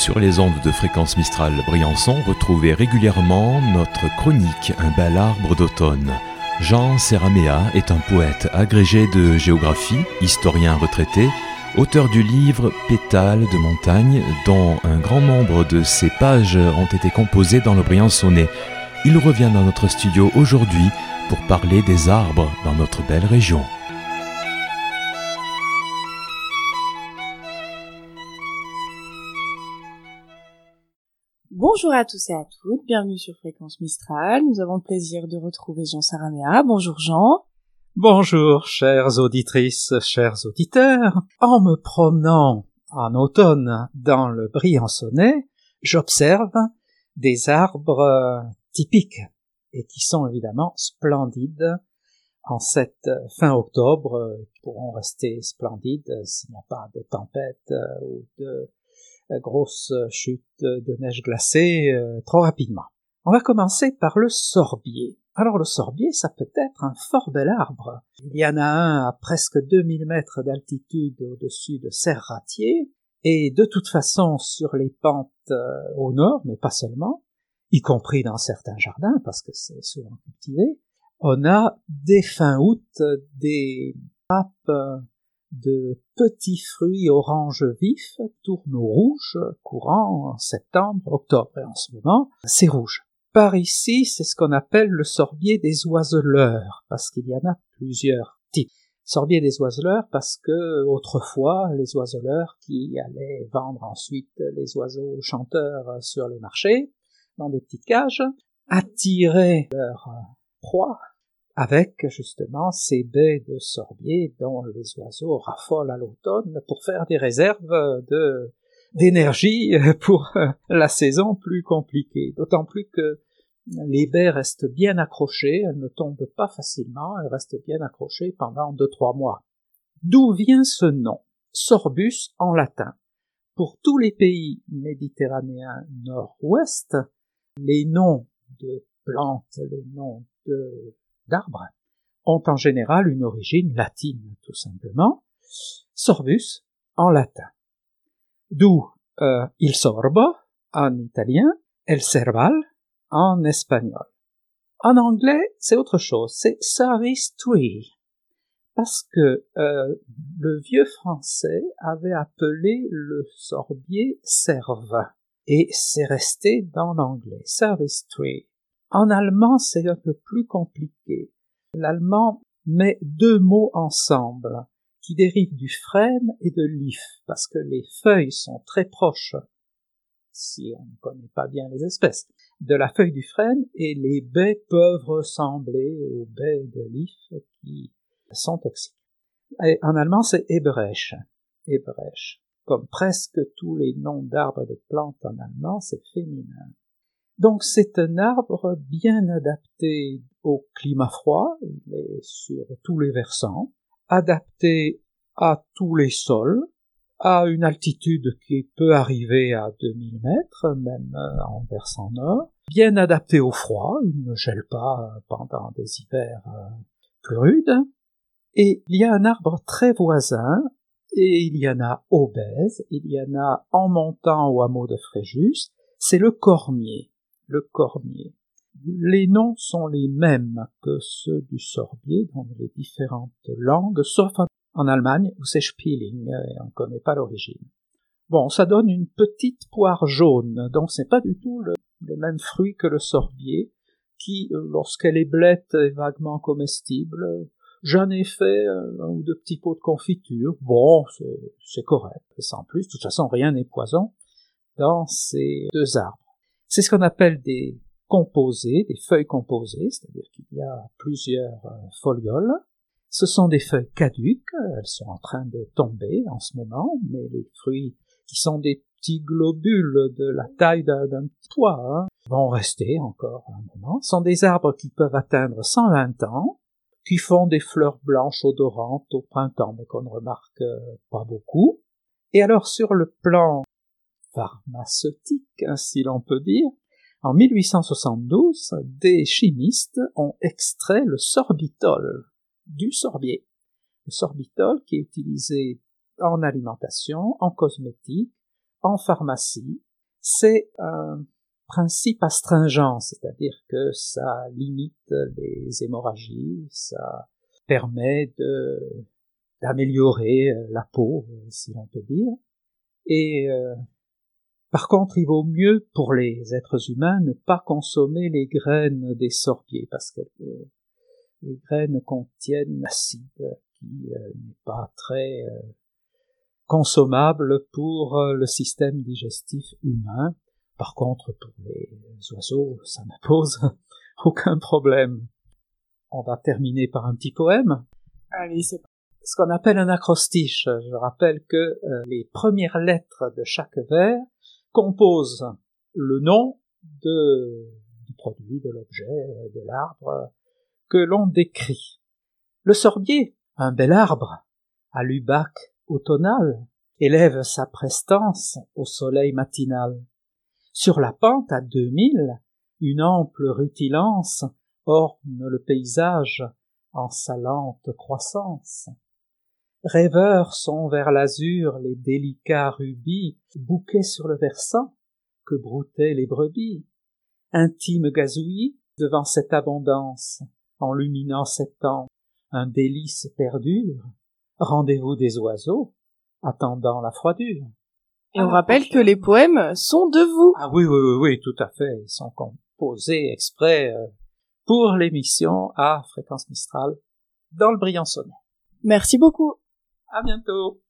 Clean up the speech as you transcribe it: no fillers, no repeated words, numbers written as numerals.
Sur les ondes de Fréquence Mistral Briançon, retrouvez régulièrement notre chronique Un bel arbre d'automne. Jean Seraméa est un poète agrégé de géographie, historien retraité, auteur du livre Pétales de montagne, dont un grand nombre de ses pages ont été composées dans le Briançonnais. Il revient dans notre studio aujourd'hui pour parler des arbres dans notre belle région. Bonjour à tous et à toutes, bienvenue sur Fréquence Mistral. Nous avons le plaisir de retrouver Jean Seraméa. Bonjour Jean. Bonjour chères auditrices, chers auditeurs. En me promenant en automne dans le Briançonnais, j'observe des arbres typiques et qui sont évidemment splendides en cette fin octobre, qui pourront rester splendides s'il n'y a pas de tempête ou de grosse chute de neige glacée trop rapidement. On va commencer par le sorbier. Alors le sorbier, ça peut être un fort bel arbre. Il y en a un à presque 2000 mètres d'altitude au-dessus de Serratier, et de toute façon sur les pentes au nord, mais pas seulement, y compris dans certains jardins, parce que c'est souvent cultivé, on a dès fin août des grappes de petits fruits orange vifs, tourneaux rouges, courant en septembre, octobre, et en ce moment, c'est rouge. Par ici, c'est ce qu'on appelle le sorbier des oiseleurs, parce qu'il y en a plusieurs types. Sorbier des oiseleurs parce que, autrefois, les oiseleurs qui allaient vendre ensuite les oiseaux chanteurs sur les marchés, dans des petites cages, attiraient leur proie avec justement ces baies de sorbier dont les oiseaux raffolent à l'automne pour faire des réserves d'énergie pour la saison plus compliquée. D'autant plus que les baies restent bien accrochées, elles ne tombent pas facilement, elles restent bien accrochées pendant 2-3 mois. D'où vient ce nom? Sorbus en latin. Pour tous les pays méditerranéens nord-ouest, les noms de plantes, les noms d'arbres ont en général une origine latine, tout simplement. Sorbus en latin. D'où il sorbo en italien, el serval en espagnol. En anglais, c'est autre chose, c'est service tree, parce que le vieux français avait appelé le sorbier serve, et c'est resté dans l'anglais, service tree. En allemand, c'est un peu plus compliqué. L'allemand met deux mots ensemble, qui dérivent du frêne et de l'if, parce que les feuilles sont très proches, si on ne connaît pas bien les espèces, de la feuille du frêne, et les baies peuvent ressembler aux baies de l'if qui sont toxiques. Et en allemand, c'est Ebrech. Ebrech. Comme presque tous les noms d'arbres et de plantes en allemand, c'est féminin. Donc c'est un arbre bien adapté au climat froid, il est sur tous les versants, adapté à tous les sols, à une altitude qui peut arriver à 2000 mètres, même en versant nord, bien adapté au froid, il ne gèle pas pendant des hivers plus rudes, et il y a un arbre très voisin, et il y en a au Bèze, il y en a en montant au hameau de Fréjus, c'est le cormier. Le cormier. Les noms sont les mêmes que ceux du sorbier dans les différentes langues, sauf en Allemagne où c'est Spieling, et on ne connaît pas l'origine. Bon, ça donne une petite poire jaune, donc c'est pas du tout le même fruit que le sorbier, qui, lorsqu'elle est blette, est vaguement comestible. J'en ai fait un ou deux petits pots de confiture. Bon, c'est correct, sans plus. De toute façon, rien n'est poison dans ces deux arbres. C'est ce qu'on appelle des composés, des feuilles composées, c'est-à-dire qu'il y a plusieurs folioles. Ce sont des feuilles caduques, elles sont en train de tomber en ce moment, mais les fruits, qui sont des petits globules de la taille d'un petit pois, vont rester encore un moment. Ce sont des arbres qui peuvent atteindre 120 ans, qui font des fleurs blanches odorantes au printemps, mais qu'on ne remarque pas beaucoup. Et alors sur le plan pharmaceutique, si l'on peut dire, en 1872, des chimistes ont extrait le sorbitol du sorbier. Le sorbitol qui est utilisé en alimentation, en cosmétique, en pharmacie, c'est un principe astringent, c'est-à-dire que ça limite les hémorragies, ça permet d'améliorer la peau, si l'on peut dire. Et par contre, il vaut mieux pour les êtres humains ne pas consommer les graines des sorbiers, parce que les graines contiennent l'acide qui n'est pas très consommable pour le système digestif humain. Par contre, pour les oiseaux, ça ne pose aucun problème. On va terminer par un petit poème. Allez, c'est Ce qu'on appelle un acrostiche. Je rappelle que les premières lettres de chaque vers composent le nom du produit, de l'objet, de l'arbre que l'on décrit. Le sorbier, un bel arbre, à l'ubac automnal, élève sa prestance au soleil matinal. Sur la pente à 2000, une ample rutilance orne le paysage en sa lente croissance. Rêveurs sont vers l'azur les délicats rubis bouquets sur le versant que broutaient les brebis. Intime gazouillis devant cette abondance, enluminant cet temps, un délice perdure, rendez-vous des oiseaux, attendant la froidure. Et on rappelle que les poèmes sont de vous. Ah oui, tout à fait, ils sont composés exprès pour l'émission à Fréquence Mistral dans le Briançonnais. Merci beaucoup. À bientôt.